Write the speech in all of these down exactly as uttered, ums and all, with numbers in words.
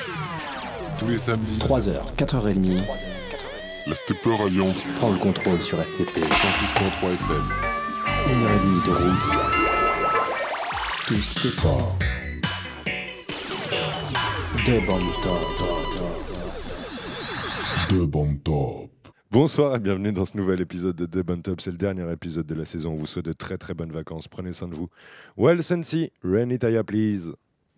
Tous les samedis, trois heures, quatre heures trente, la Stepper Alliance prend le contrôle sur F T P. cent six virgule trois F M. Une heure et demie de roots. Tout Stepper. Deux bandes top. Deux bandes top. Bonsoir et bienvenue dans ce nouvel épisode de The Bun Top. C'est le dernier épisode de la saison. On vous souhaite de très très bonnes vacances. Prenez soin de vous. Well, Sensi, rain it aya, please.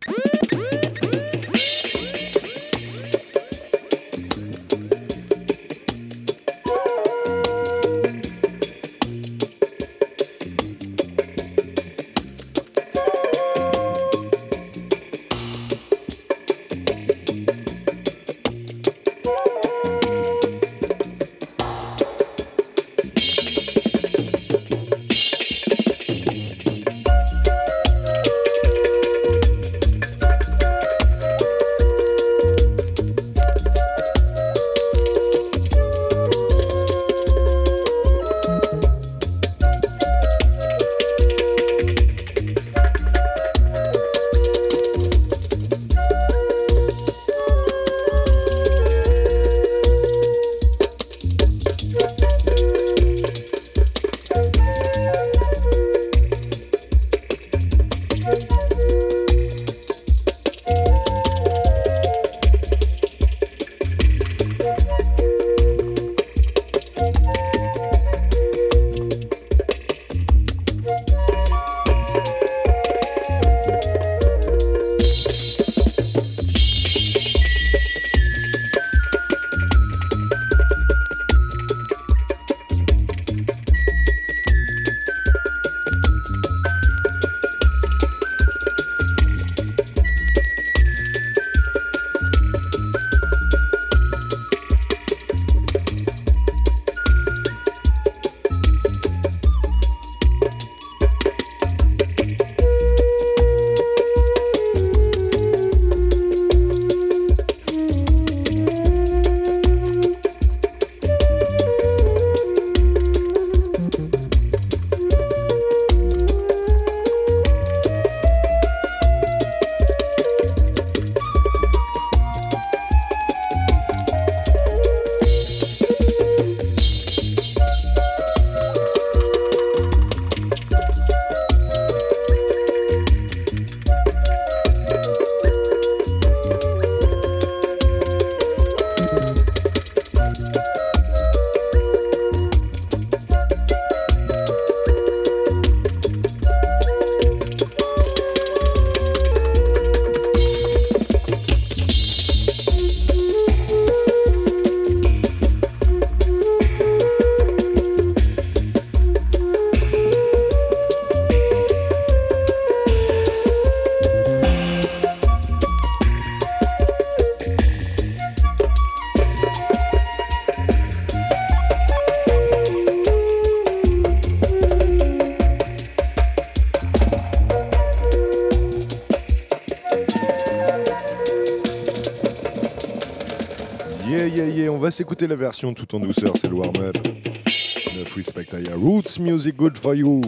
On va s'écouter la version tout en douceur, c'est le warm-up. Enough respect, aya. Roots music good for you.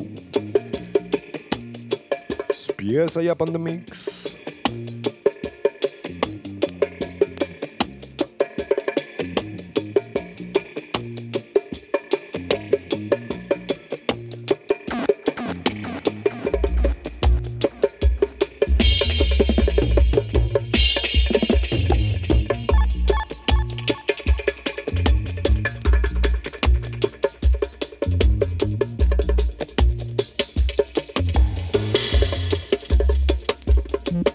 Spears aya on the mix. Mm-hmm.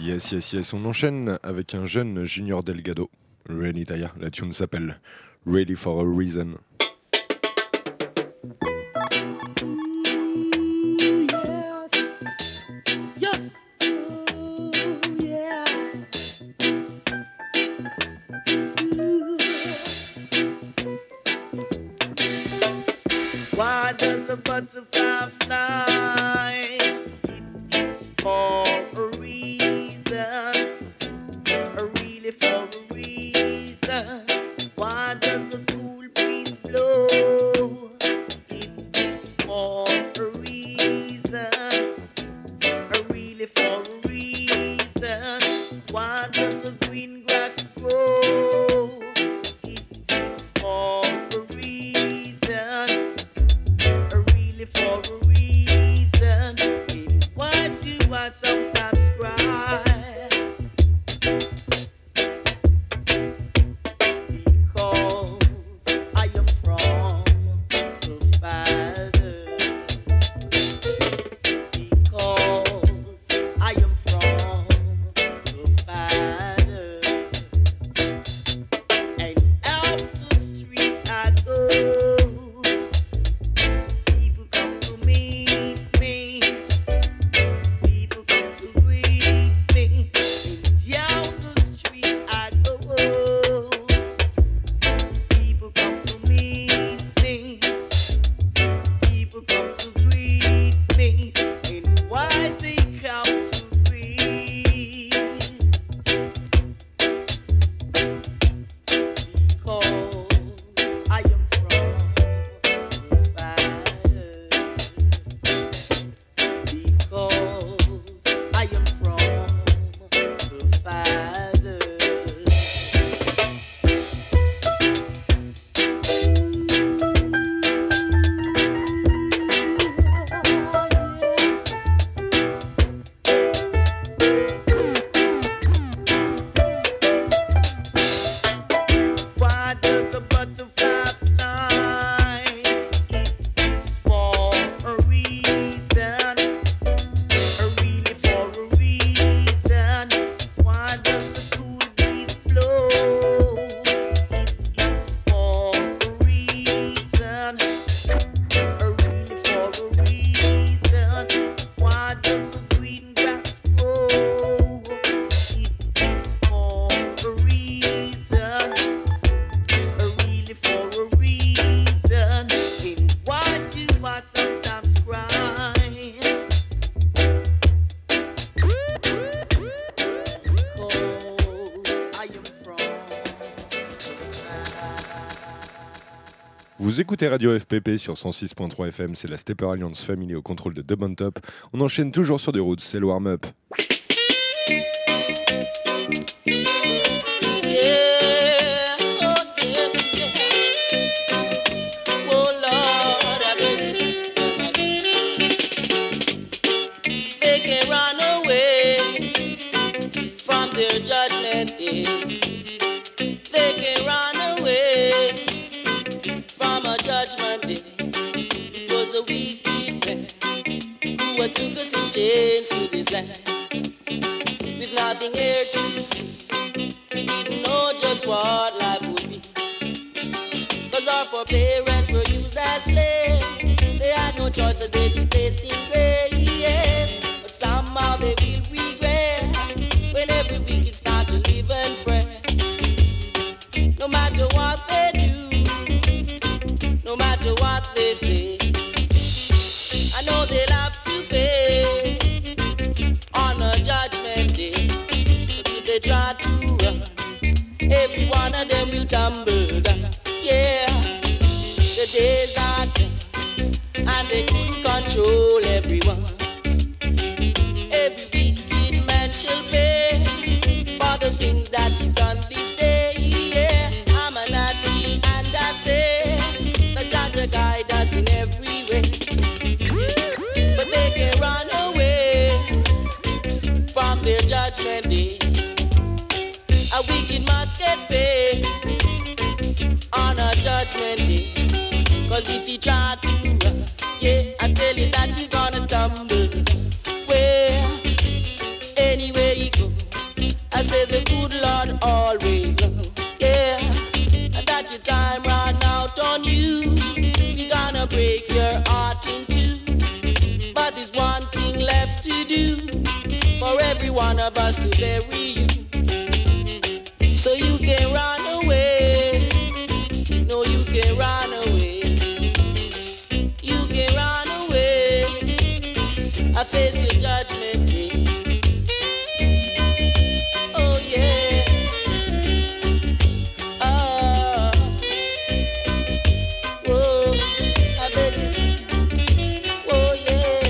Yes, yes, yes. On enchaîne avec un jeune Junior Delgado. Renny Taya. La tune s'appelle Ready for a Reason. Why does the butterfly fly? It is for a reason, or really for a reason. Why does the cool breeze blow? It is for a reason, or really for a reason. Why does the green grass grow? It is for a reason. For a reason, why do I sometimes cry? Because I am from the Father. Because I am from the Father. And out the street I go. Vous écoutez Radio F P P sur cent six point trois F M, c'est la Stepper Alliance Family au contrôle de Dub on Top. On enchaîne toujours sur des routes, c'est le warm-up. Took us in chains to this land with nothing here to see. We didn't know just what life would be. Cause our foreparents were used as slaves. They had no choice of being placed in graves. But somehow they will regret when every wicked start to live and pray. No matter what they do, no matter what they say, I know they'll have to pay on a judgment day. But if they try to run, every one of them will tumble down. Yeah, the days are done, and they couldn't control everyone. Every wicked man shall pay for the things that he's done this day. Yeah, I'm a Nazi, and I say the judge will guide us in every way. But they can run away from their judgment day. A wicked must get paid on a judgment day. Cause if he try to run, yeah, I tell you that he's gonna tumble. Well, anywhere he goes, do for every one of us to bury you. So you can run away. No, you can run away. You can run away. I face the judgment day. Oh yeah. Ah. Whoa. I bet. Oh yeah.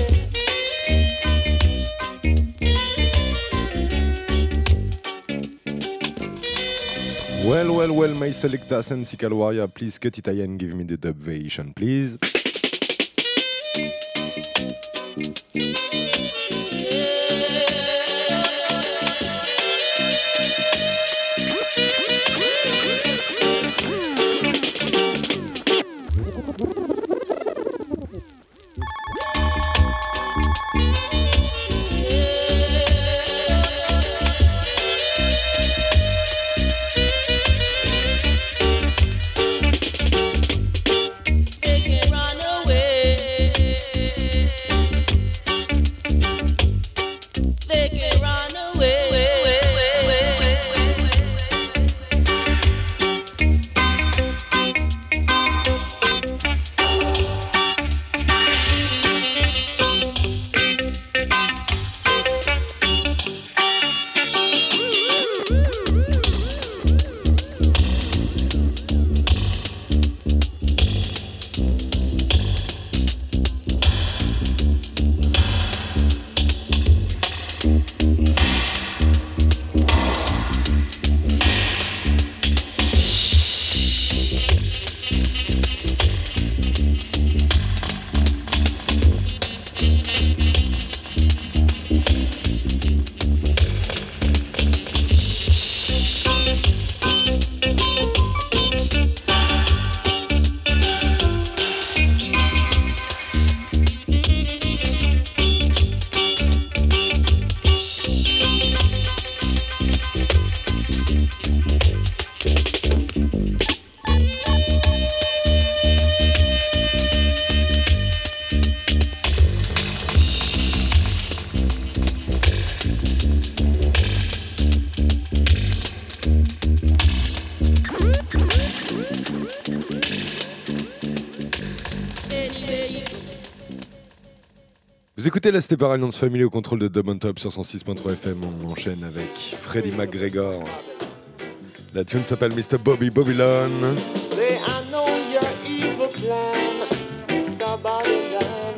Well, well, well, my selecta sensical warrior, please cut it and give me the dub version, please. They can run away. They can run away. Vous écoutez la Stepper Alliance Family au contrôle de Dub on Top sur cent six point trois F M. On enchaîne avec Freddie McGregor. La tune s'appelle mister Bobby Babylon. Say I know your evil plan, Mister Babylon.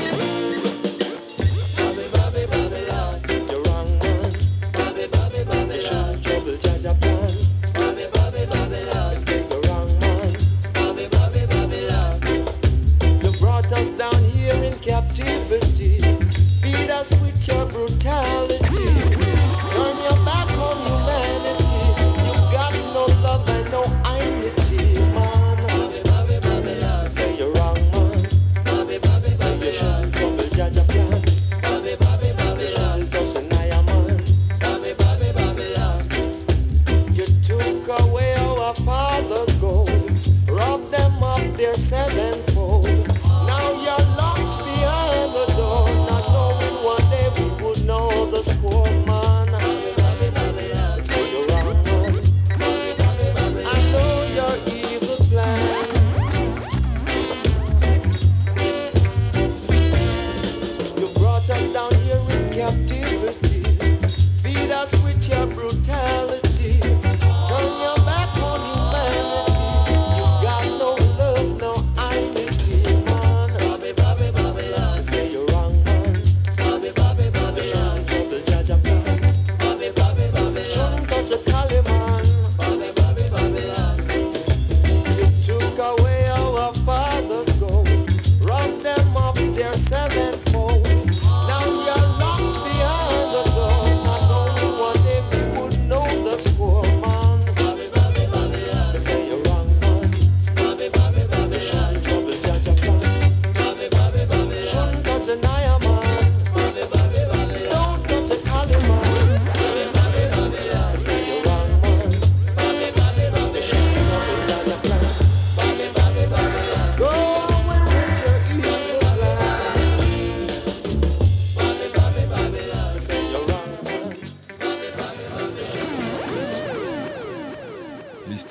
Bobby, Bobby, Babylon, the wrong one. Bobby, Bobby, Babylon, trouble judge your plan. Bobby, Bobby, Babylon, the wrong one. Bobby, Bobby, Babylon, you brought us down here in captivity. Feed us with your brutality. Turn your back on humanity. You got no love and no identity, man. Bobby, Bobby, Babylon, say you're wrong, man. Bobby, Bobby, Babylon, trouble judge your plan. Bobby, Bobby, Babylon, doesn't I, man. Bobby, Bobby, Babylon, you took away our father's gold, robbed them of their sevenfold. Now you're locked behind the door, not knowing one day we would know the score, man. Bobby, Bobby, Babylon, say you're wrong, man. Bobby, Bobby, Babylon, I know your evil plan. You brought us down here in captivity. Feed us with your brutality. Turn your back on humanity. You got no love, no identity, man. Bobby, Bobby, Babylon, say you're wrong, man. Bobby, Bobby, Babylon, trouble judge your plan. Bobby, Bobby, Babylon, shouldn't touch a collie, man. Bobby, Bobby, Babylon, you took away our father's gold, robbed them of their sevenfold. Now you're locked behind the door,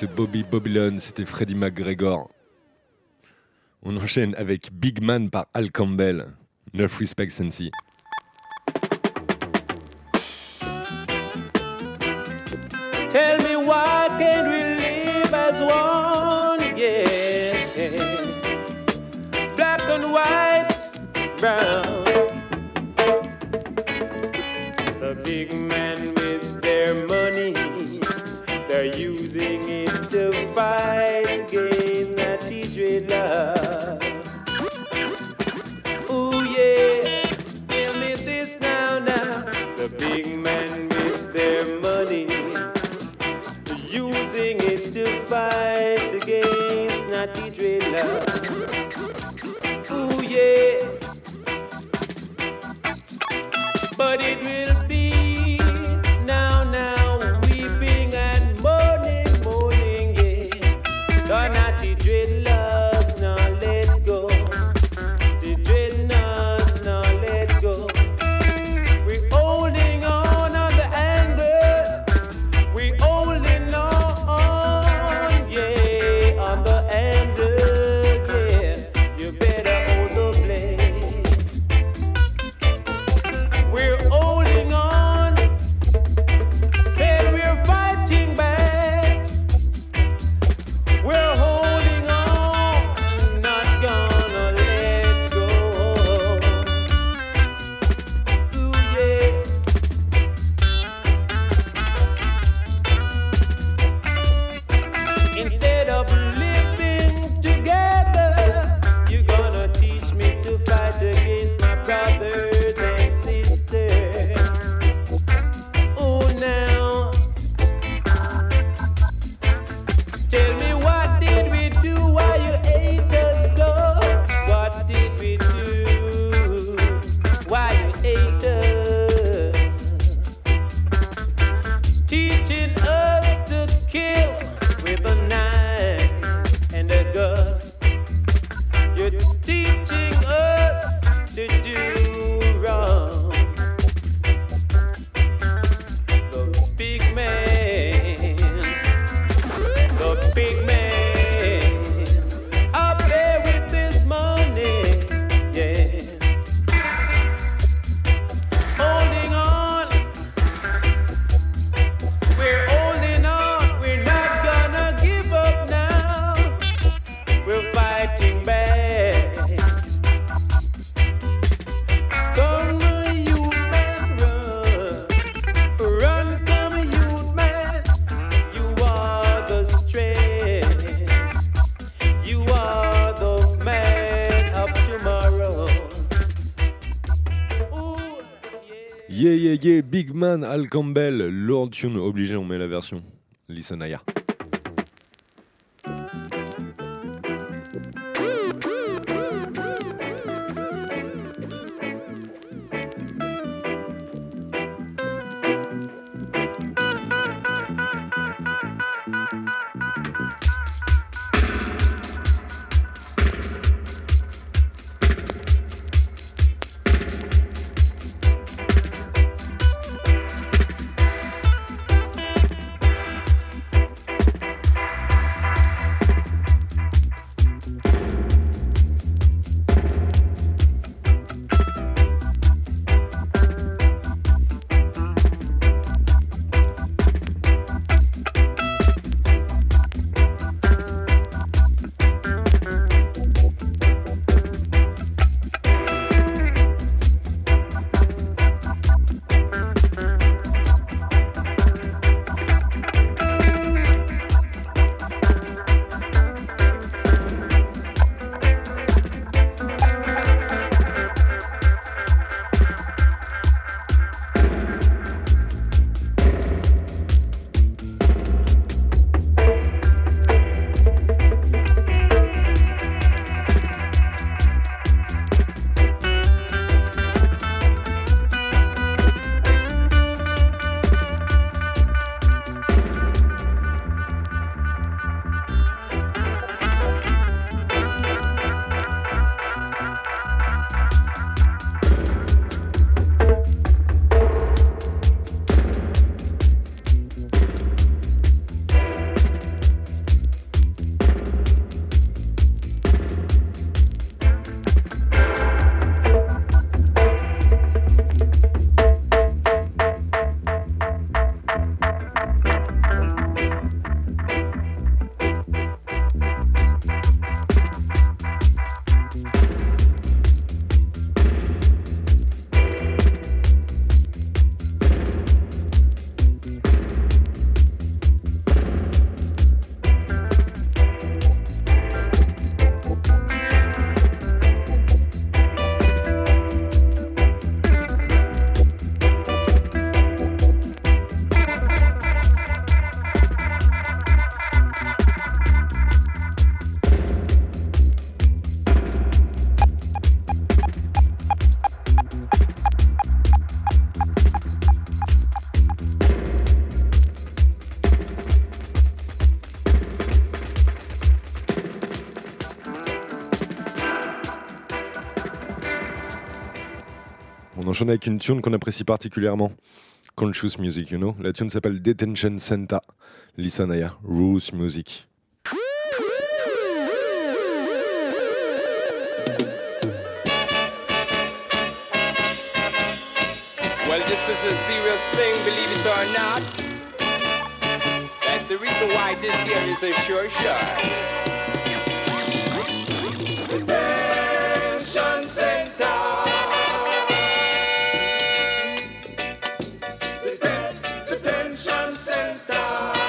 c'était Bobby Babylon, c'était Freddie McGregor. On enchaîne avec Big Man par Al Campbell, Enough Respect Sensi. Tell me why can't we live as one, yeah. Black and white, brown. The big man with their money, they're using it to fight against that trade love. Ooh yeah, tell me this now, now. The big man with their money, using it to fight against naughty dreadlocks. Ooh yeah, but it will be now, now, weeping and mourning, mourning, yeah. The naughty dreadlocks now let go. The dreadlocks now let go. We're holding on on the anger. We're holding on, yeah, on the anger, yeah. You better hold the blade. We're holding on, said we're fighting back. We're holding on, not gonna let go. Ooh, yeah. Instead of living together, you're gonna teach me to fight against my brothers and sisters. Oh, now, tell me what did we do while you ate us so? What did we do while you ate us? Teaching us to kill with a knife and a gun. You're teaching us to do wrong. The big man, the big man, up there with his money, yeah. Holding on, we're holding on, we're not gonna give up now. We're fighting back. Come on, youth man, run. Run, come on, youth man. You are the strength. You are the man of tomorrow. Ooh, yeah. Yeah, yeah, yeah, Big Man, Al Campbell, Lord Tune, obligé, on met la version. Listen Aya. enchaîne avec une tune qu'on apprécie particulièrement. Conscious Music, you know. La tune s'appelle Detention Center. Listen Aya, Roots Music. Well, this is a serious thing, believe it or not. That's the reason why this year is a sure shot. Detention Center. Deten- Detention Center.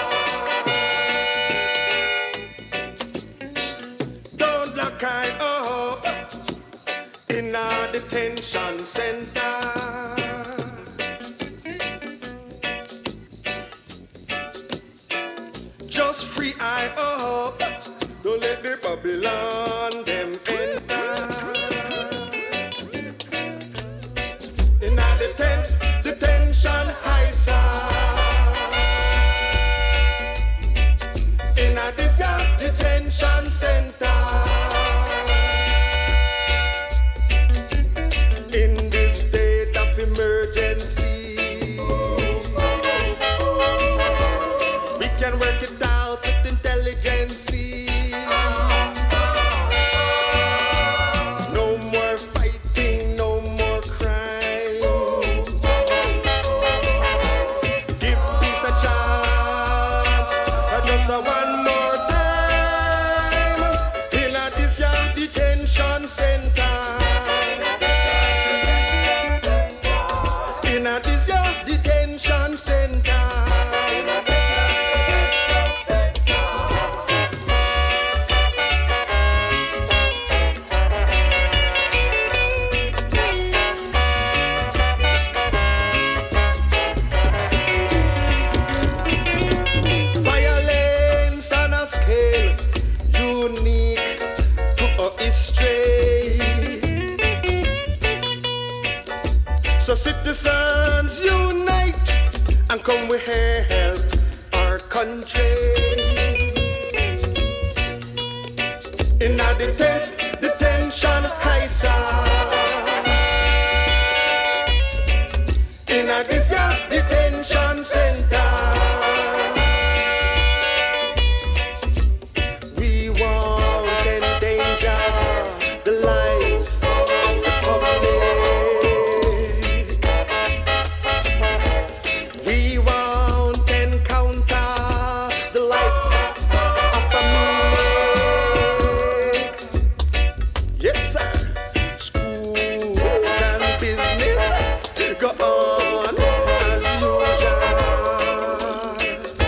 Don't block I up in a detention center. Just free I up. Don't let the Babylon them enter. In a deten- detention high side. In a this year detention center. In this state of emergency, we can work it out with intelligence. No more fighting, no more crime. Give peace a chance, uh, just a one more time. In a this young detention center. In a this young detention center. Violence on a scale unique to our history. So citizens unite and come we help our country. In a deten- detention high side. In a this year detention center. We won't endanger the lives of the public. We won't encounter the light of a moonlight. Yes, sir. Schools and business go on as usual.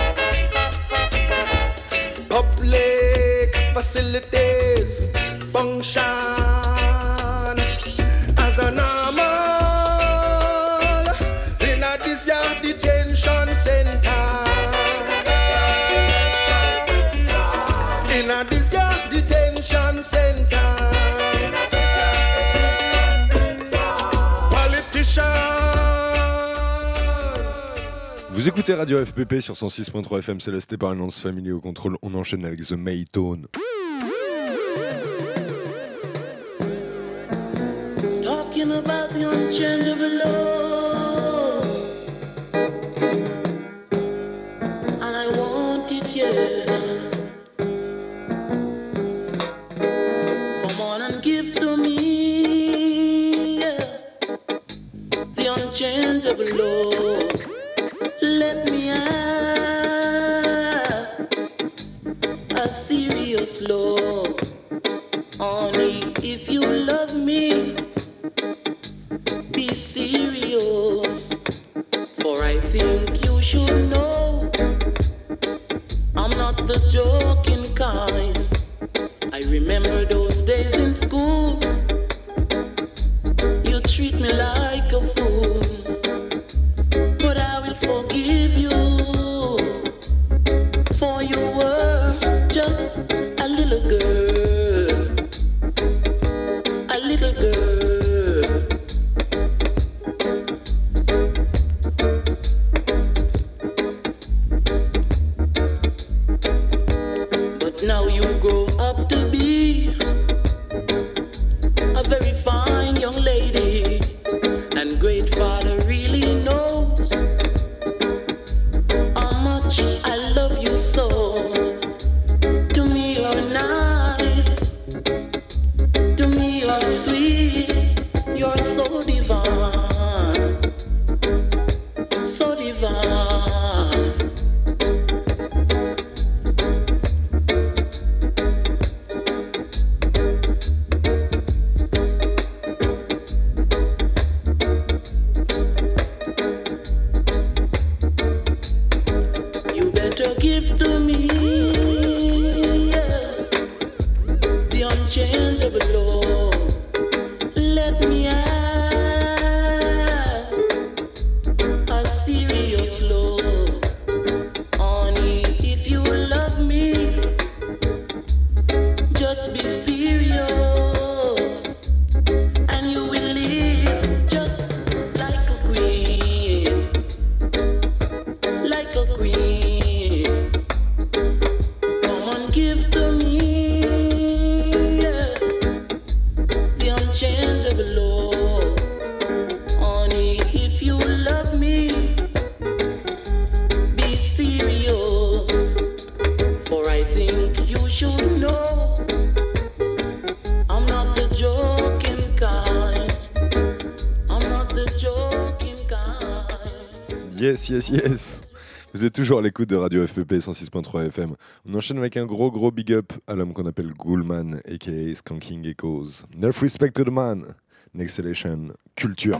Public facilities function as a normal. In a this year detention center. In a this year detention center. Politicians. Vous écoutez Radio F P P sur cent six point trois F M Célesté par Alliance Family au contrôle. On enchaîne avec The Maytone. Talking about the unchangeable love, and I want it, yeah. Come on and give to me, yeah, the unchangeable love. Let me have a serious love. Only if you love me, be serious. For I think you should know I'm not the joking kind. I remember those days in school. You treat me like a fool, but I will forgive you. For you were just a little girl, a little girl. But now you grow up to be good Father really knows how much I love you so. To me you're nice, to me you're sweet, you're so divine, so divine. You better give to me, yeah, the unchangeable love. Let me have a serious love. Honey, if you love me, just be serious, and you will live just like a queen, like a queen. Come on, give to me, yeah, the unchangeable love. Honey, if you love me, be serious, for I think you should know I'm not the joking kind. I'm not the joking kind. Yes, yes, yes. Vous êtes toujours à l'écoute de Radio F P P cent six point trois F M. On enchaîne avec un gros gros big up à l'homme qu'on appelle Ghoulman, aka Skanking Echoes. Enough respect to the man. Next Elation, culture.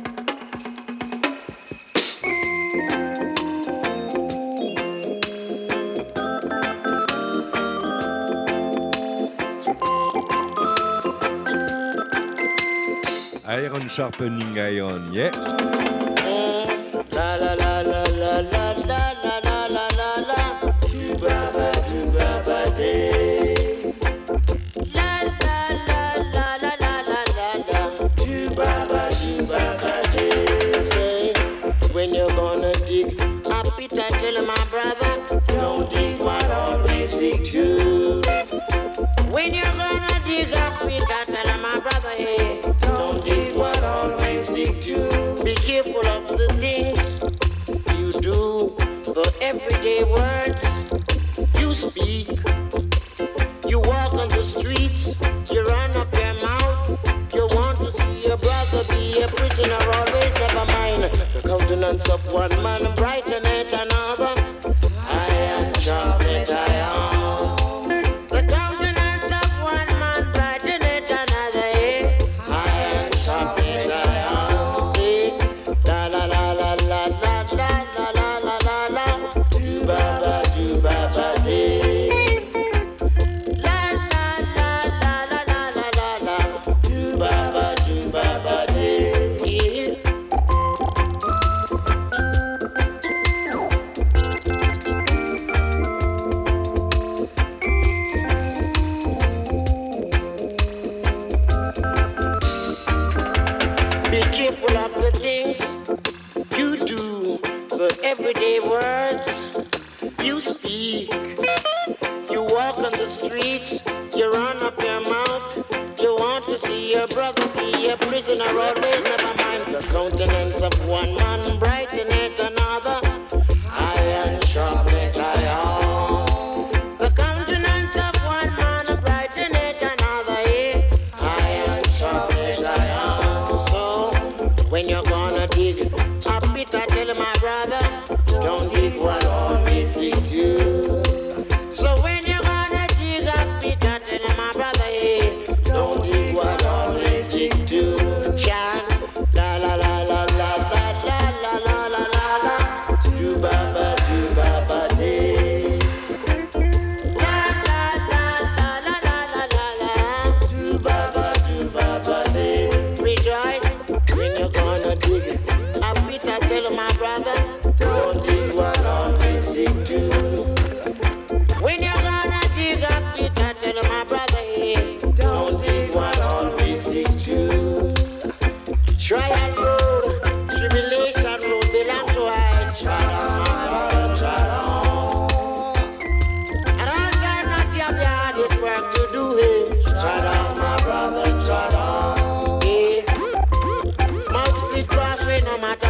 Iron sharpening iron, yeah. La la la la la la la la la la la la. Do ba ba do ba ba day. La la la la la la la la la. Do ba ba do ba ba day. Say when you're gonna dig a pit, I tell my brother, don't dig what always dig two. When you're gonna dig a pit, I tell my brother, hey, don't dig what always dig two. Be careful of the things you do, the everyday words you speak. You walk on the streets, you run up your mouth. You want to see your brother be a prisoner, always never mind. The countenance of one man brighteneth another. Iron sharpeneth iron. The countenance of one man brighteneth another. eh? Iron sharpeneth iron. See? La la la la la la la la la la la la. Do ba ba do ba ba day. La la la la la la la la la. Do ba ba do ba ba day. Yeah. Be careful of the things you do, the everyday words you speak. You walk on the streets, you run up your mouth. You want to see your brother be a prisoner, always never mind. The countenance of one man brighteneth another. Iron sharpeneth iron. The countenance of one man brighteneth another. eh? Iron sharpeneth iron. So when you're gonna dig a pit, I tell my brother, don't dig what always dig two. So when you're gonna dig a pit, I tell my brother, hey, don't dig what always dig two. Chan, la la la la la la la la la la la la. Do ba ba do ba ba day. La la la la la la la la la. Do ba ba do ba ba day. Rejoice when you're gonna dig a pit, I tell my brother, don't dig what always dig two. When you're gonna dig up pit, I tell my brother, hey, don't dig what always dig two. Trial road, tribulation road, belong to I. Trial, my brother, trial. At all time, not your hardest work to do, hey. Trial, my brother, trial. Hey. Mouth split crossway, no matter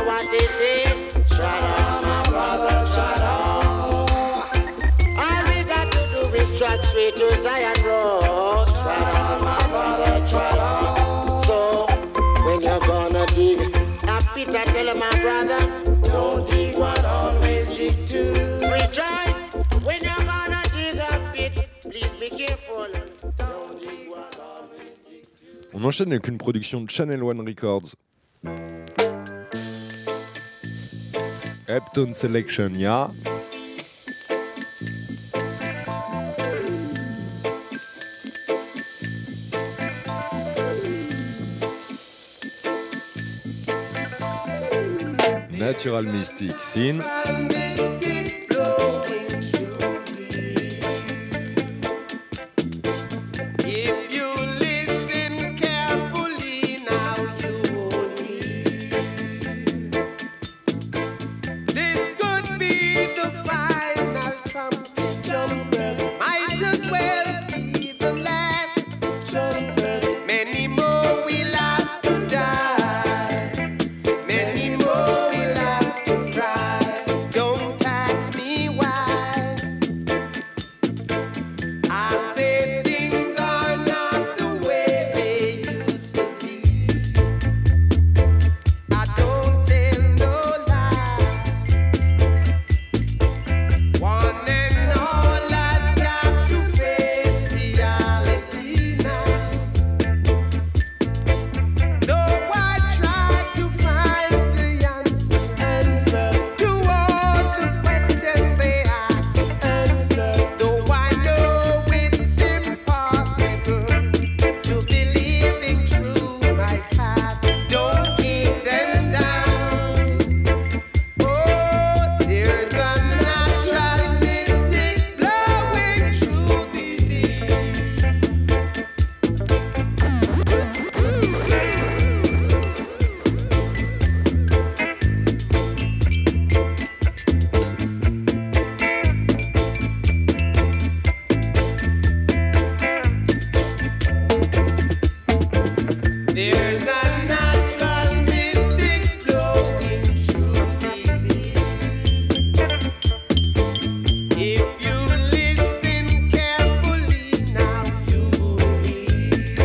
brother. Don't dig what always dig two. Rejoice when you're gonna dig a pit. Please be careful. Don't dig what always dig two. On enchaîne avec une production de Channel One Records. Heptone Selection, ya. Natural Mystic Scene. If you listen carefully now, you will hear. This could be the final trumpet trumpet. Might as well be the last trumpet. Many more will have to die. Many more will have to cry. Don't ask me why. I say things are not the way they used to be. I don't tell no lie. One and all has got to face reality now. Though I try to find the answer, answer to all the questions they ask, answer. Though I know it's impossible to believe in true my past, don't keep them down. Oh, there's a natural mystic blowing through the There's a natural mystic flowing through the If you listen carefully now, you will hear.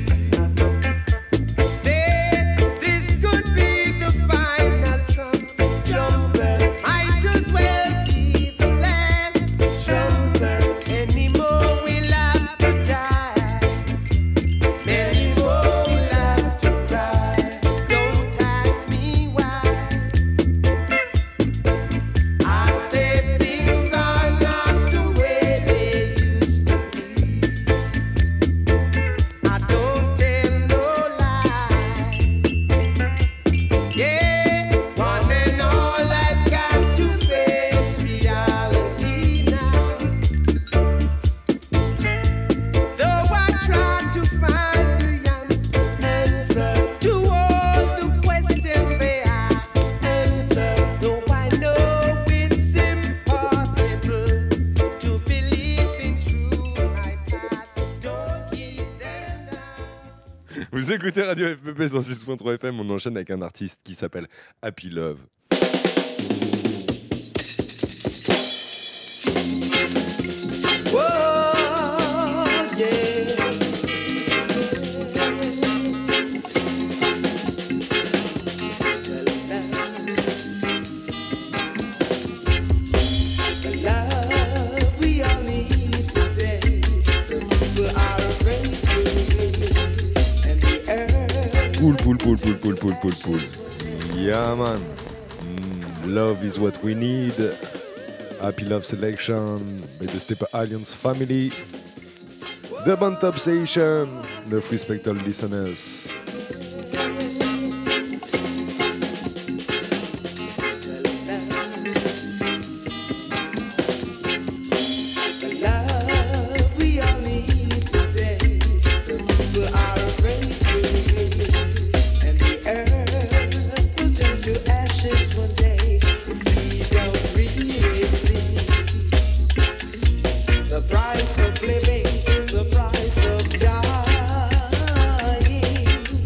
Say this could be the final trumpet. Trumpet might as well be the last trumpet. Any more will have to die. Many more will have to cry. Don't ask me why. I say things are not the way they used to be. I don't tell no lie. Yeah, one and all has got to face reality now. Though I try to find the answer, answer to all the questions they ask, answer. Though I know it's impossible to believe in true my past, don't keep them down. Vous écoutez Radio F P P cent six point trois F M, on enchaîne avec un artiste qui s'appelle Happy Love. Whoa, yeah. The love we all need today. The people are afraid to live, and the earth. Pool, pool, pool, pool, pool, pool, pool, pool. Yeah, man. Mm, love is what we need. Happy Love Selection by the Step Alliance family. The Band Top Station. The Free Spectral listeners. The love we all need today. The people are afraid to live, and the earth will turn to ashes one day. We don't really see the price of living is the price of dying.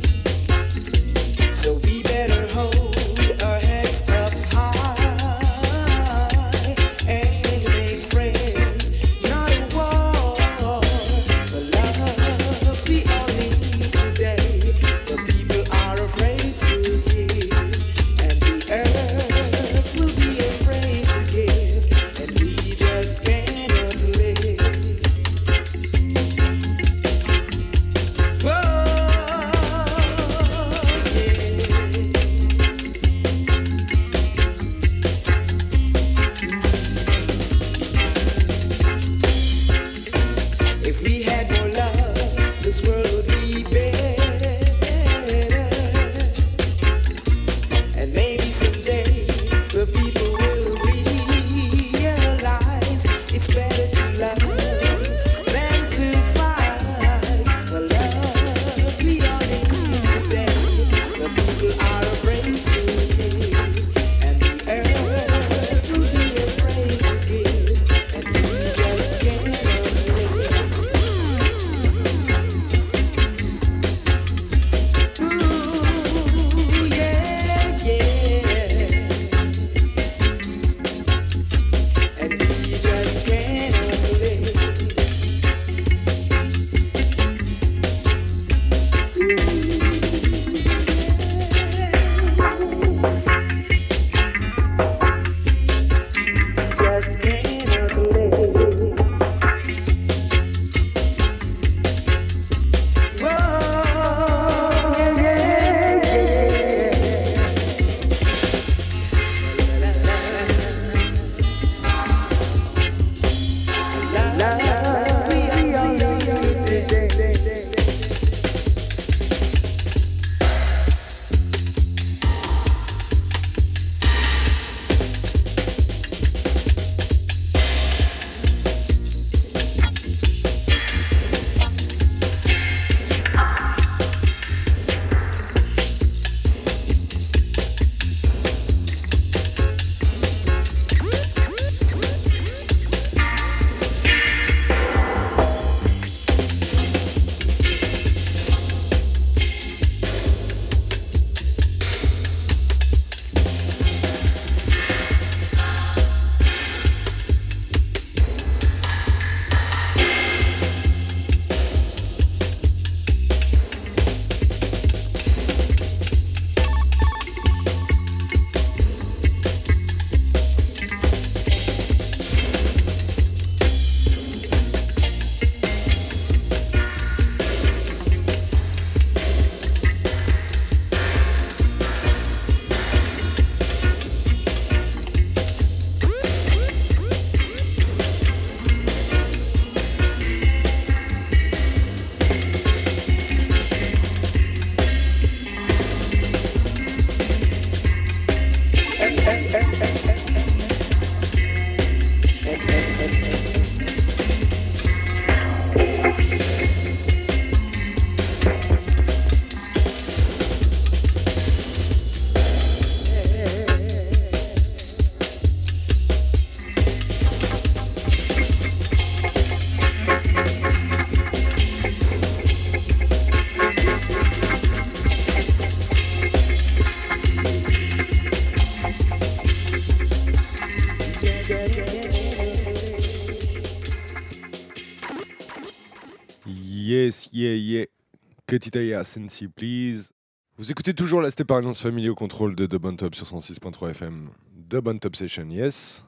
Yes, yeah, yeah. Ketitaya Sensi, please. Vous écoutez toujours la Step Alliance Family au contrôle de Dub on Top sur cent six point trois F M. Dub on Top Session, yes.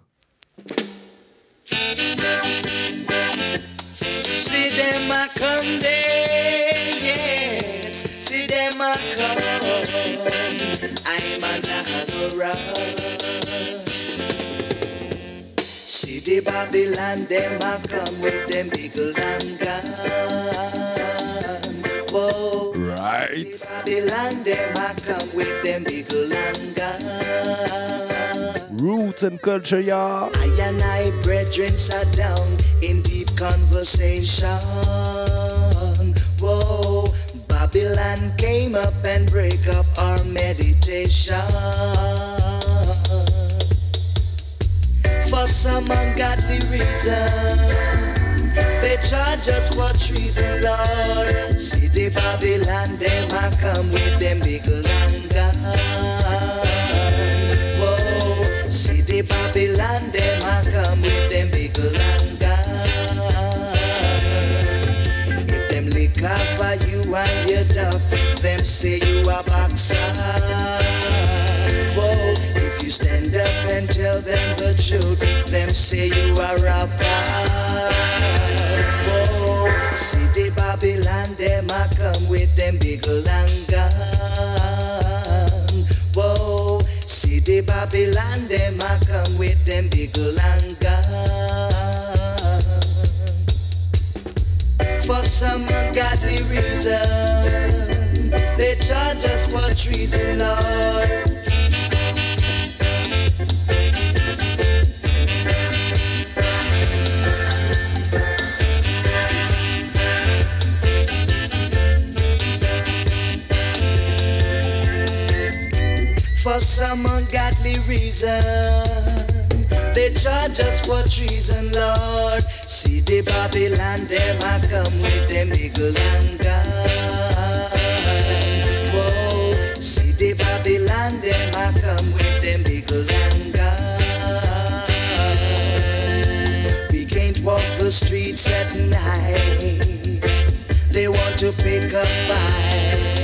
See them a come there, yes. See them a come. I'm a Nahagora. See the Babylon, them a come with them big land gun. Whoa. Right. The Babylon, them a come with them big land gun. Roots and culture, yeah. I and I, brethren, sat down in deep conversation. Whoa, Babylon came up and break up our meditation. For some ungodly reason, they charge us for treason, Lord. See the Babylon, them a come with them big land gun. Whoa, see the Babylon, them a come with them big land gun. If them lick up for you and your duck, them say you a boxer. Whoa, if you stand up and tell them the truth, them say you a rapper. Whoa, see the Babylon, them a come with them big land gun. Whoa, see the Babylon, them a come with them big land gun. For some ungodly reason, they charge us for treason, Lord. For some ungodly reason, they charge us for treason, Lord. See the Babylon, them a come with them big land gun. Whoa, see the Babylon, them a come with them big land gun. We can't walk the streets at night. They want to pick a fight.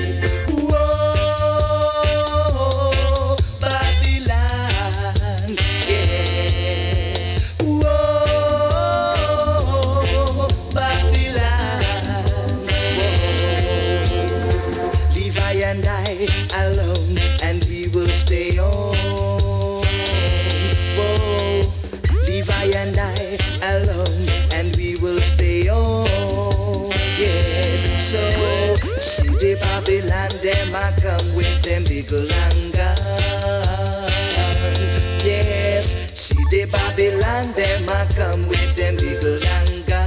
Alone, and we will stay on. Whoa, Levi and I alone, and we will stay on. Yes, so see the Babylon, them a come with them big land gun. Yes, see the Babylon, them a come with them big land gun.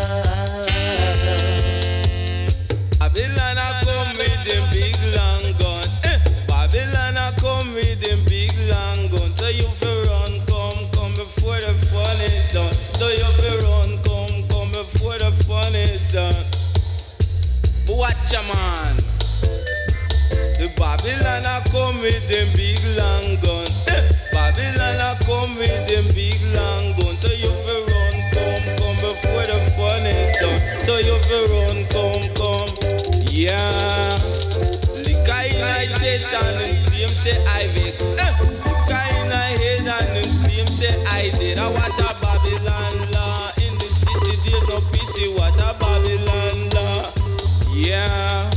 Babylon a come with them big long gun. Eh. Babylon a come with them big long gun. So you fi run, come, come before the fun is done. So you fi run, come, come before the fun is done. But watch ya man. The Babylon a come with them big long gun. Eh. Babylon a come with them big long gun. So you fi run, come, come before the fun is done. So you fi run, come, come. Yeah, Lika in I chest and them claim say I vex. Lika in I head and them claim say I did. I what a Babylon law. In the city there's no pity. What a Babylon law. Yeah.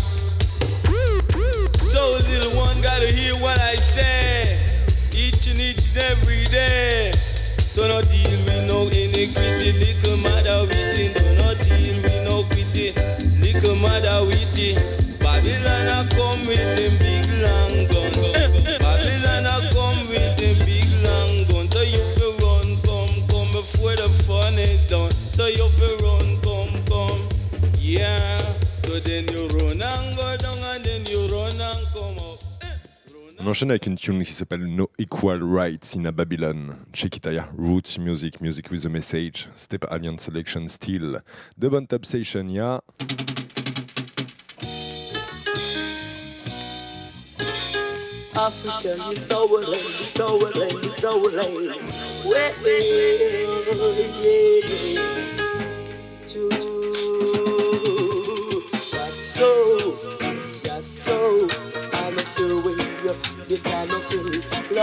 So little one gotta hear what I say. Each and each and every day. So no deal with no iniquity. Little mother with it. Do not deal with no quitty. Little mother with it. Babylon a come with them big long gun. Babylon a come with them big long gun. So you fi run, come, come before the fun is done. So you fi run, come, come. Yeah. So then you run and go down and then you run and come up. On enchaîne avec une tune qui s'appelle No Equal Rights in a Babylon. Check it out. Roots music, music with a message. Step Alliance selection still. The Bon Top Station, yeah. African, you so lame, you so lame, you so lame. Wait, yeah. True.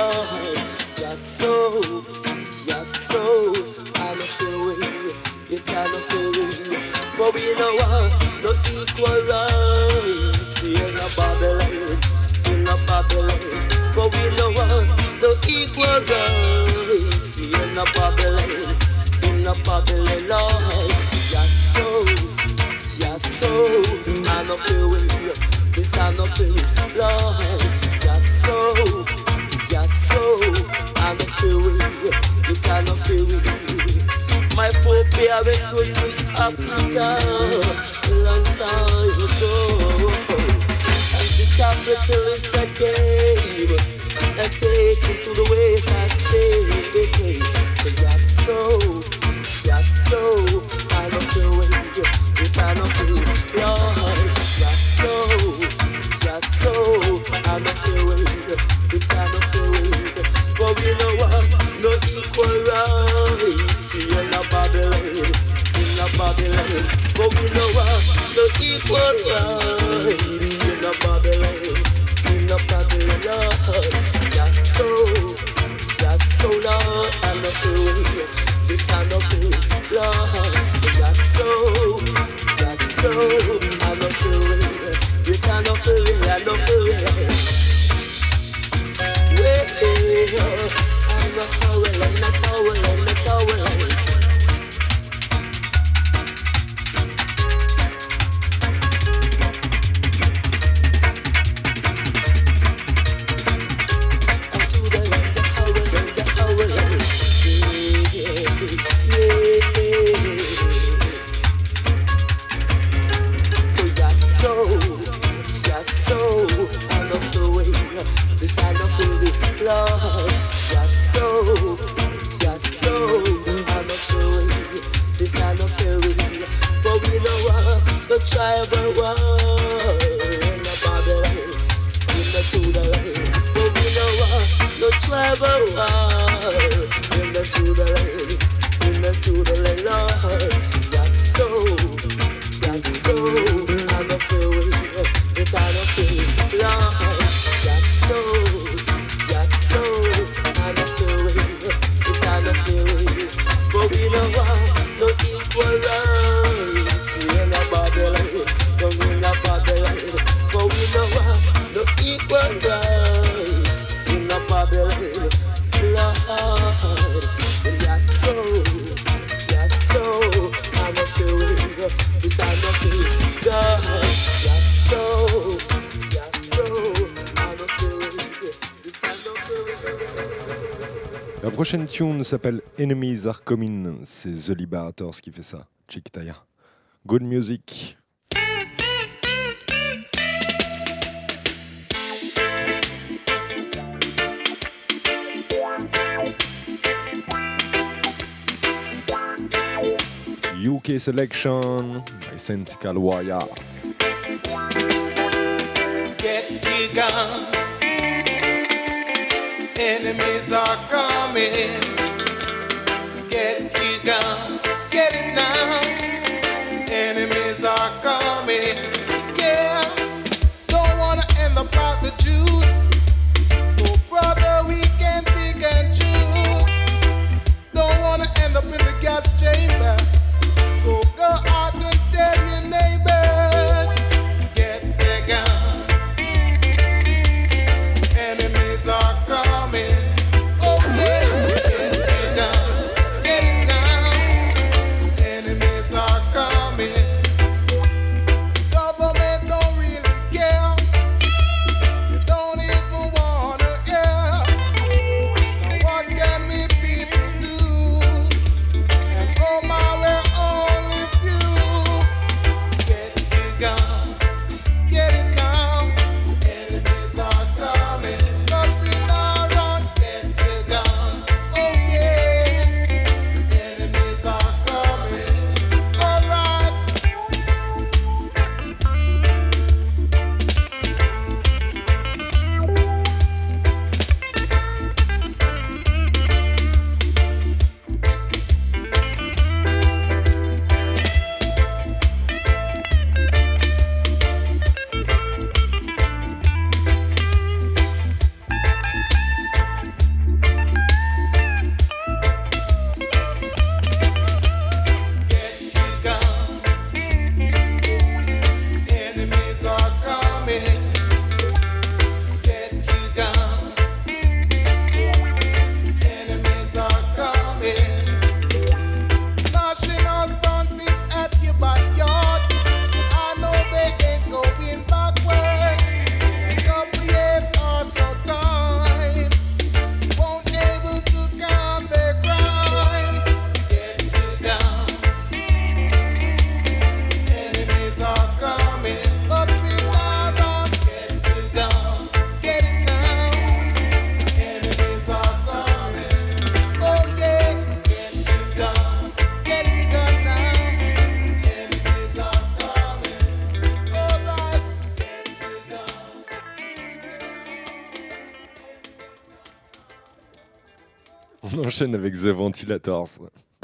Lord. Just so, just so, I no feel way, it I no feel way. But we know what, no equal rights in a Babylon, in a Babylon. But we know what, no equal rights in a Babylon, in a Babylon, Lord. Just so, just so, I no feel way, this I no feel way, Lord. Just so, just so, I no feel way, it I no feel way. My poor parents was in Africa a long time ago. And the capitalists I came and take me to the ways I say. Just so, just so, I don't feel way, if I don't feel Lord. Just so, just so, I don't feel way, if I don't feel way. But we know what, no equal rights in a Babylon, in a Babylon. But we know what, no equal rights in a Babylon, in a Babylon, Lord. Just so, just so, Lord, I know feel this I know feel, Lord. Just so, just so, I know feel you cannot feel it, I know feel it. I'm not towel, I'm not towel, I'm not towel. Tribal war in the Babylon, in the Tudor land. But we know what, no tribal war in the Tudor land, in the Tudor land, Lord. Just so, just so, I don't feel it, it I don't feel, Lord. Just so, just so, I don't feel it, it I don't feel it. But we know what, no equal rights in a Babylon, don't in a Babylon. But we know what, no equal rights in a Babylon, Lord. Just so, just so, I don't feel it, this I don't feel, God. Just so, just so, I don't feel it, this I don't feel it. La prochaine tune s'appelle Enemies Are Coming, c'est The Liberators qui fait ça, Chick Taya. Good music. U K selection by Sensical Warrior. Get ye gone. Enemies are coming. Get ye gone. Get it now. Enemies are coming. Yeah. Don't wanna end up like the Jews. So brother, we can pick and choose. Don't wanna end up in the gas chamber. So go out and tell your neighbors, get the gun. Enemies are coming. Oh yeah, get the gun. Get it now. Enemies are coming. Government don't really care. You don't even wanna hear. Now what can we people do? And go my way. On enchaîne avec The Ventilators.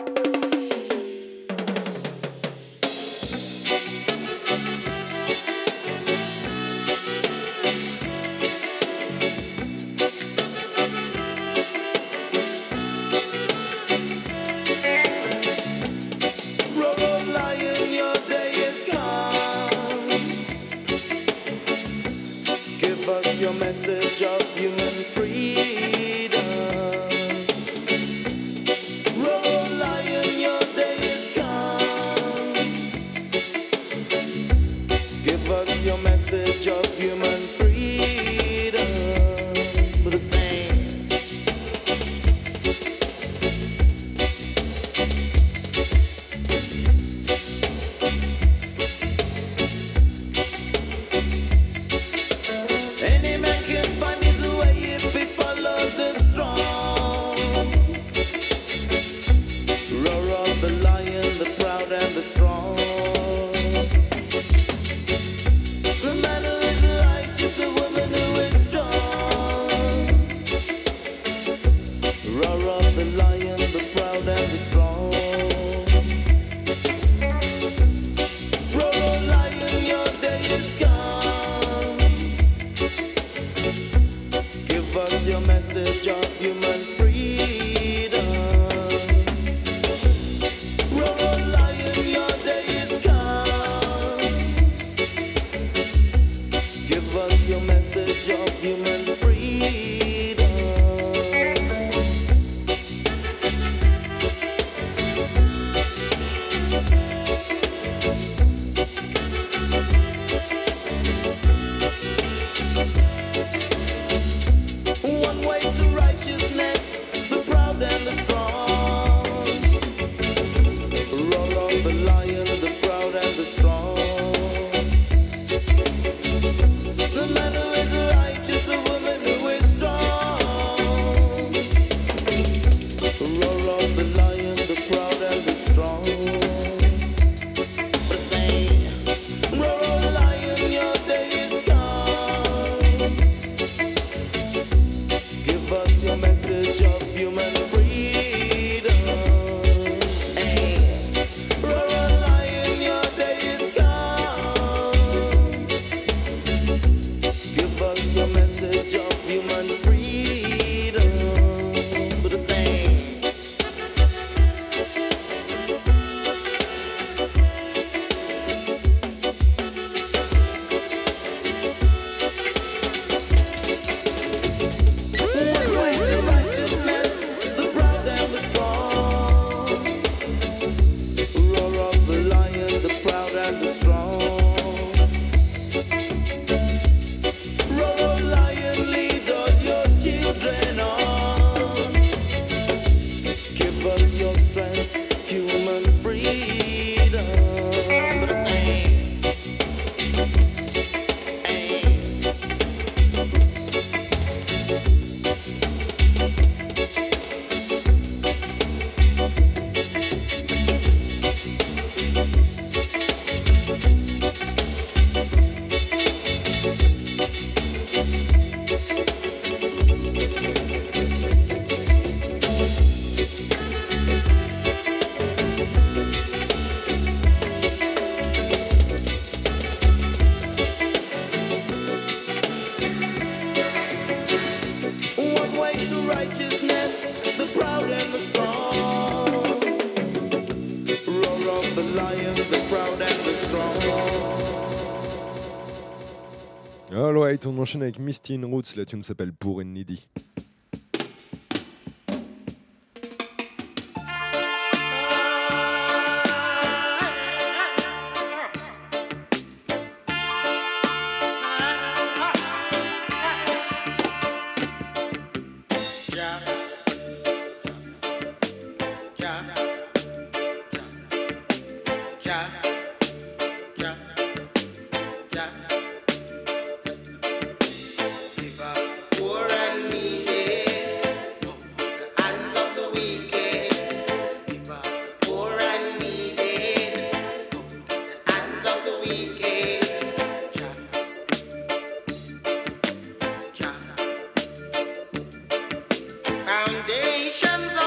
Roll lion, your day is come. Give us your message of human freedom. Roll lion, your day is come. Give us your message of human freedom. With the same. Any man can find his way if he follows the strong. Roar of the lion, the proud and the strong. The man who is righteous, the woman who is strong. Roar of the lion, the proud and the strong. Roar, lion, your day is come. Give us your message of human freedom. Roar, lion, your day is come. Give us your message of human freedom. One way to righteousness, the proud and the strong. Roar of the lion, the proud and the strong. The man who is righteous, the woman who is strong. Roar of the lion, the proud and the strong. But say, roar, lion, your day is come. Give us your message of human freedom. Hey, roar, lion, your day is come. Give us your message of human freedom. Do the same. One way to righteousness, the proud and the strong. Roar of the lion, the proud and the strong. Roar, lion, lead all your children on. Give us your strength, human freedom. But the same. Hey. One way to righteousness, the proud and the strong. Roar of the lion, the proud and the strong. Alright, on enchaîne avec Misty in Roots, la tune s'appelle Poor and Needy. Poor and foundations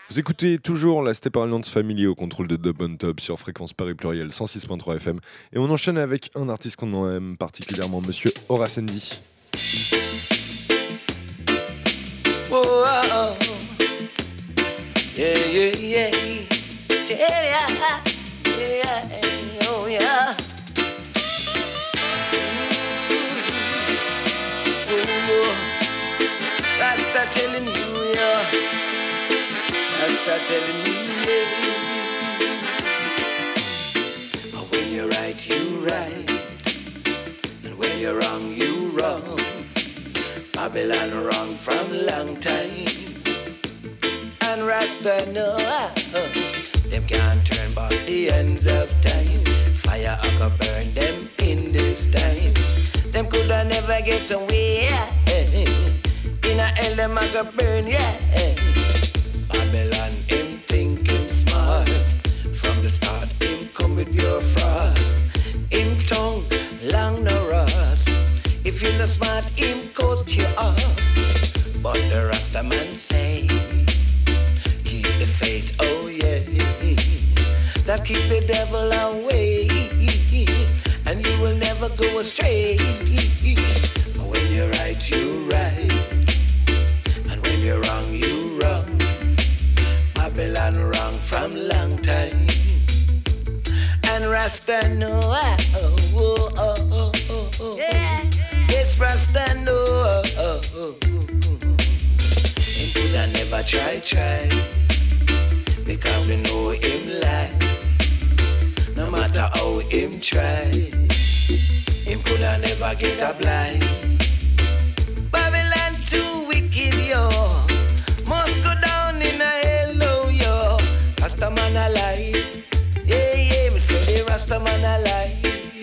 Vous écoutez toujours la Stepper Alliance Family au contrôle de Dub on Top sur fréquence Paris Pluriel cent six point trois F M. Et on enchaîne avec un artiste qu'on aime particulièrement, monsieur Horace Andy. Oh, oh, oh. Yeah, yeah, yeah. Yeah, yeah, yeah. Oh, yeah. Oh, Rasta telling you, yeah. Rasta telling you, yeah. When you're right, you right. And when you're wrong, you wrong. Babylon wrong from long time. And Rasta know uh, them can't turn back the ends of time. Fire I could burn them in this time. Them coulda never get away. In a hell them I could burn, yeah. Babylon him think him smart. From the start him come with your fraud. Him tongue long no rust. If you're not smart him cut you off. But the Rasta man say keep the faith, oh yeah. That keep the devil away. And you will never go astray. When you're right, you're right. And when you're wrong, you're wrong. Babylon wrong from long time. And Rasta know, oh, oh, oh, oh, oh, oh. Yeah. Yes, Rasta know, oh, oh, oh, oh. And could I never try, try. Because we know him lie. No matter how him try, him coulda never get a blind. Babylon too wicked, yo. Must go down in a hell, yo. Rasta man alive. Yeah, yeah, me say the Rasta man alive.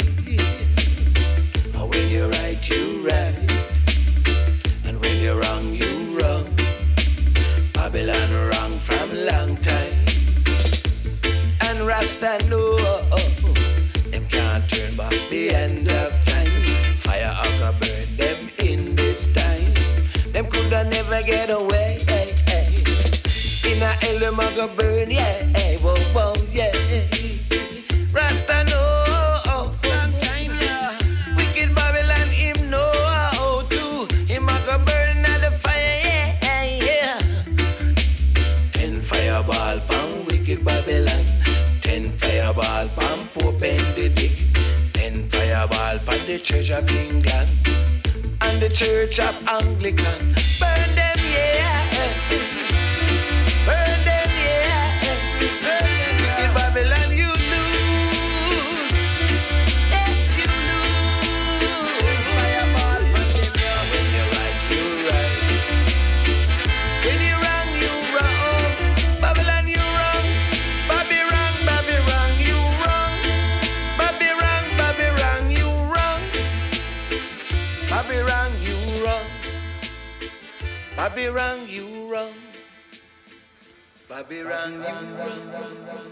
And when you're right, you're right. And when you're wrong, you're wrong. Babylon wrong from long time. And Rasta know them can't turn back the ends of time. Fire I could burn them in this time. Them coulda never get away. Hey, hey. In a hell them I go burn, yeah. Hey, whoa, whoa, yeah. Rasta know, oh, long time, yeah. Wicked Babylon him know how to. Him I go burn at the fire, yeah, yeah. Ten fireball pan wicked Babylon. Ten fireball pan Pope Benedict. Ten fireball pan the Church of England. And the Church of Anglican. Burn them, yeah. Burn them, yeah. Burn them, wicked Babylon, you lose. Yes, you lose. Ten fireball pan them, yeah. When you're right, you're right. When you're wrong, you're wrong. Babylon, you're wrong. Babby wrong, Babby wrong, you wrong. Babby wrong, Babby wrong, you wrong. Babby wrong, you wrong. Babby wrong, you wrong. Babby wrong, you wrong.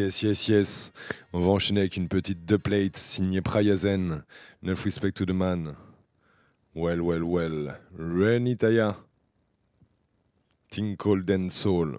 Yes, yes, yes. On va enchaîner avec une petite deux plates signée Prayazen. Enough Respect to the Man. Well, well, well. Renitaya. Think Cold and Soul.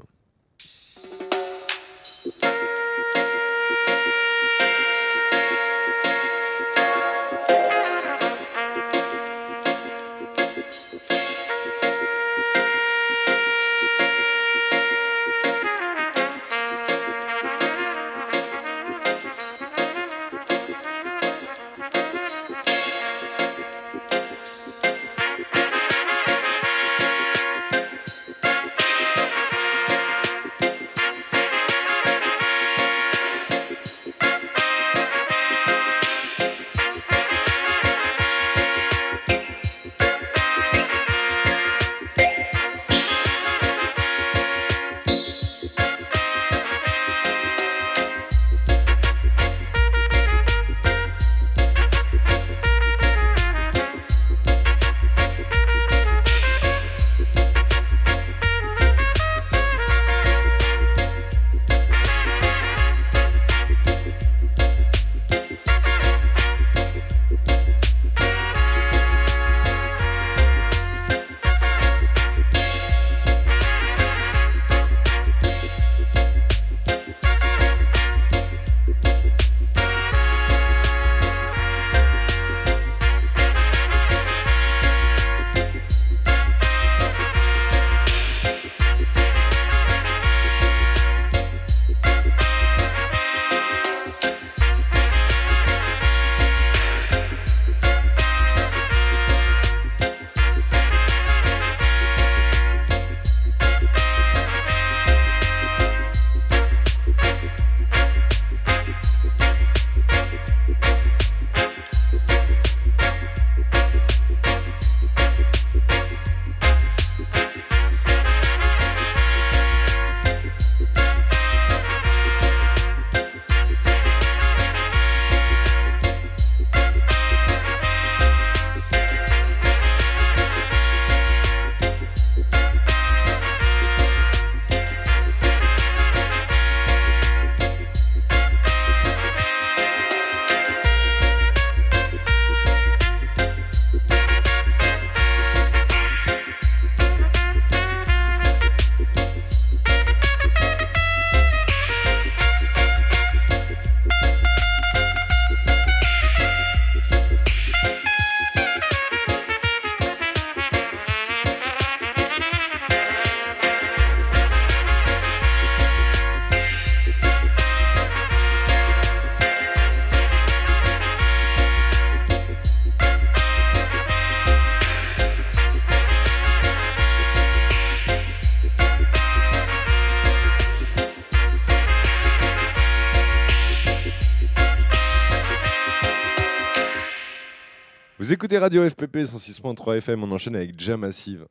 Vous écoutez Radio F P P cent six point trois F M, on enchaîne avec Jam Massive.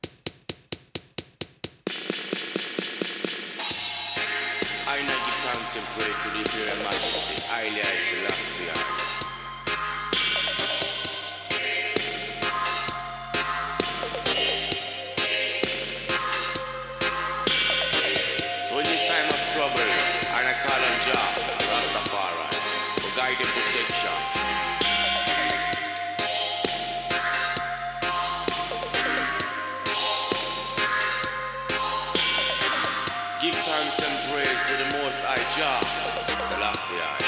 I know the thanks and praise to the Imperial Majesty, Haile Selassie. So in this time of trouble, and I call on Jah, Rastafari, for guide and protection. Give thanks and praise to the Most High Jah, Selassie.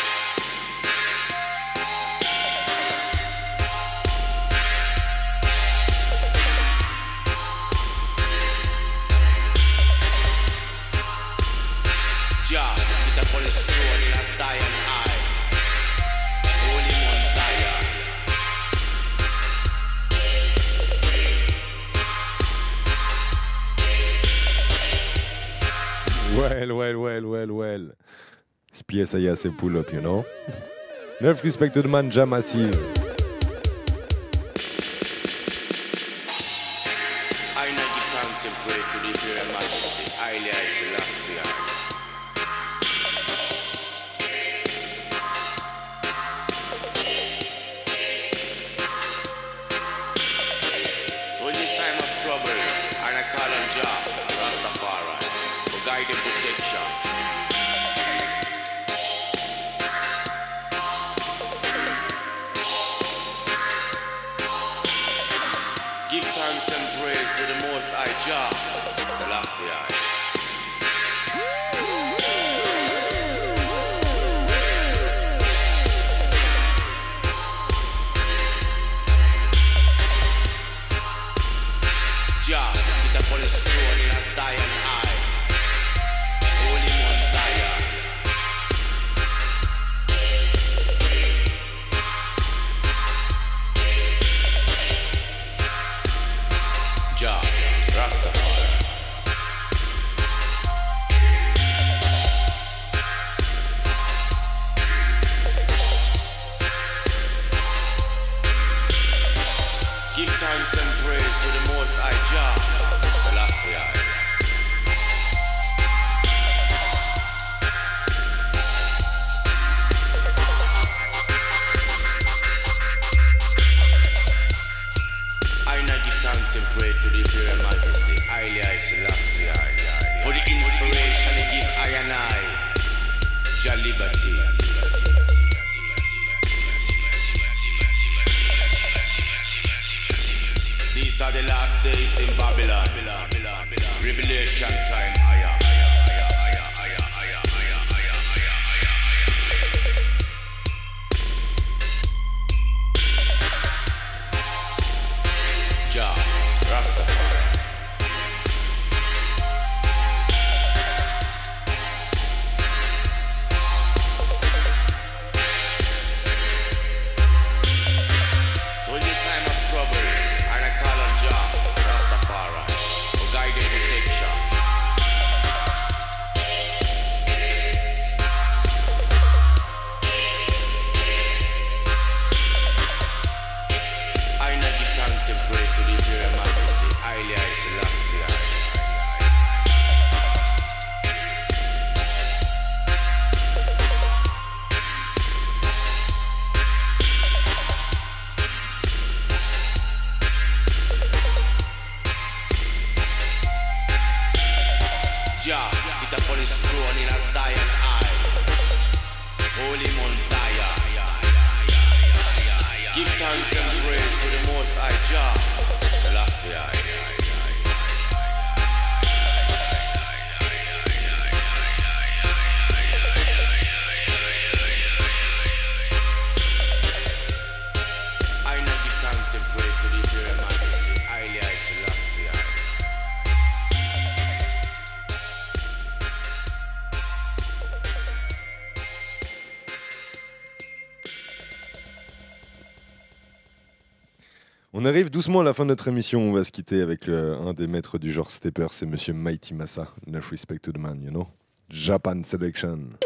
Jah, sit upon his throne in a Zion high, Holy Mount Zion. Well, well, well, well, well. This P S I A c'est pull up, you know. Enough Respect to the Man, Jam Massive. I now give thanks and praise to the Imperial Majesty, Haile Selassie. So in this time of trouble, and I call on Jah, Rastafari, for guide and protection. Jah, Selassie I. Jah, sit upon his throne in a Zion high. Holy Mount Zion. Jah, Rastafari. Give thanks and praise to the Most High Jah, Selassie I. I now give thanks and praise to the Imperial Majesty, Haile I Selassie I, for the inspiration he give I and I, Jah liberty. These are the last days in Babylon. Revelation time. Aya, aya, aya, aya, aya, aya, aya, aya, aya, aya, aya. Jah, Rastafari. So in this time of trouble, and I call on Jah, Rastafari, for guiding protection. I now give thanks and praise to the Imperial Majesty, Haile I Selassie I. Jah, sit upon his throne in a Zion high. Holy Mount Zion. Give thanks and praise to the Most High Jah, Selassie I. I now give thanks and praise to the Imperial Majesty, Haile I Selassie I. On arrive doucement à la fin de notre émission. On va se quitter avec euh, un des maîtres du genre stepper, c'est Monsieur Mighty Massa. Enough respect to the man, you know. Japan Selection.